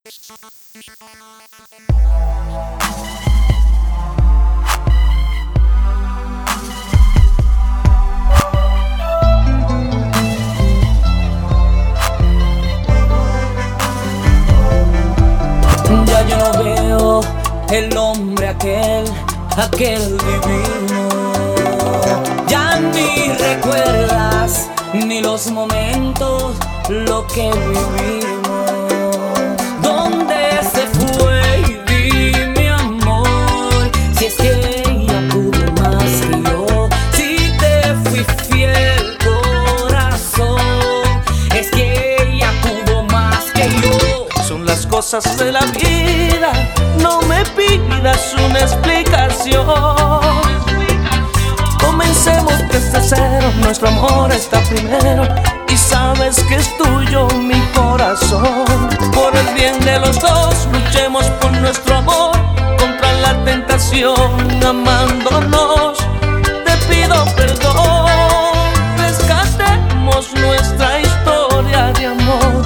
Ya yo no veo el hombre aquel divino. Ya ni recuerdas ni los momentos, lo que vivimos. ¿Dónde se fue? Dime, amor, si es que ella pudo más que yo. Si te fui fiel, corazón, es que ella pudo más que yo. Son las cosas de la vida, no me pidas una explicación. Comencemos desde cero, nuestro amor está primero. Y sabes que es tuyo mi corazón. Por el bien de los dos, luchemos por nuestro amor contra la tentación, amándonos. Te pido perdón, rescatemos nuestra historia de amor.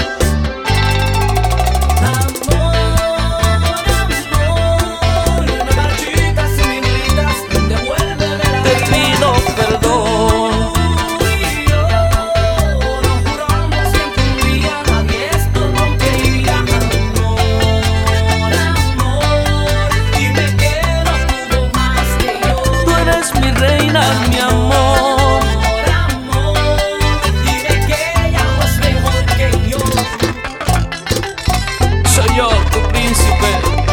Mi amor, dime que ella no es mejor que yo. Soy yo, tu príncipe.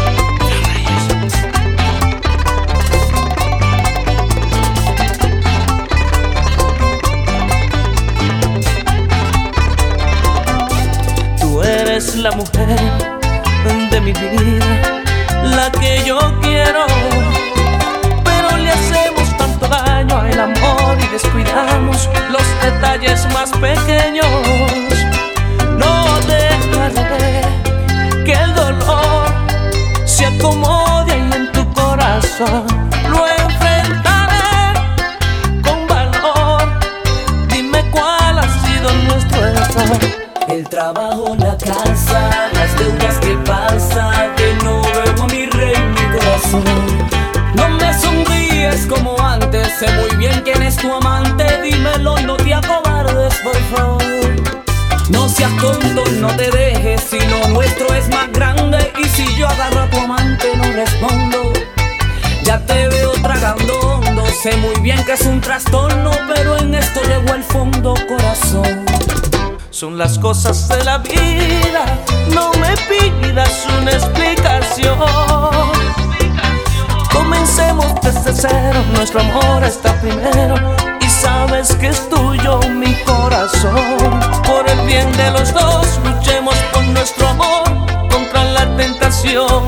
Tú eres la mujer de mi vida, la que yo quiero. Pero le hacemos tanto daño al amor y descuidamos los detalles más pequeños. No dejaré que el dolor se acomode ahí en tu corazón. Lo enfrentaré con valor. Dime cuál ha sido nuestro error. El trabajo, la casa, las deudas que pasa, de no vemos mi rey, mi corazón. No me sonríes como antes, sé muy bien quién es tu amante. Dímelo, no te acobardes, por favor. No seas tonto, no te dejes, si lo nuestro es más grande. Y si yo agarro a tu amante, no respondo. Ya te veo tragando hondo, sé muy bien que es un trastorno, pero en esto llegó al fondo, corazón. Son las cosas de la vida, no me pidas una explicación. Comencemos desde cero, nuestro amor está primero. Y sabes que es tuyo mi corazón. Por el bien de los dos, luchemos por nuestro amor contra la tentación,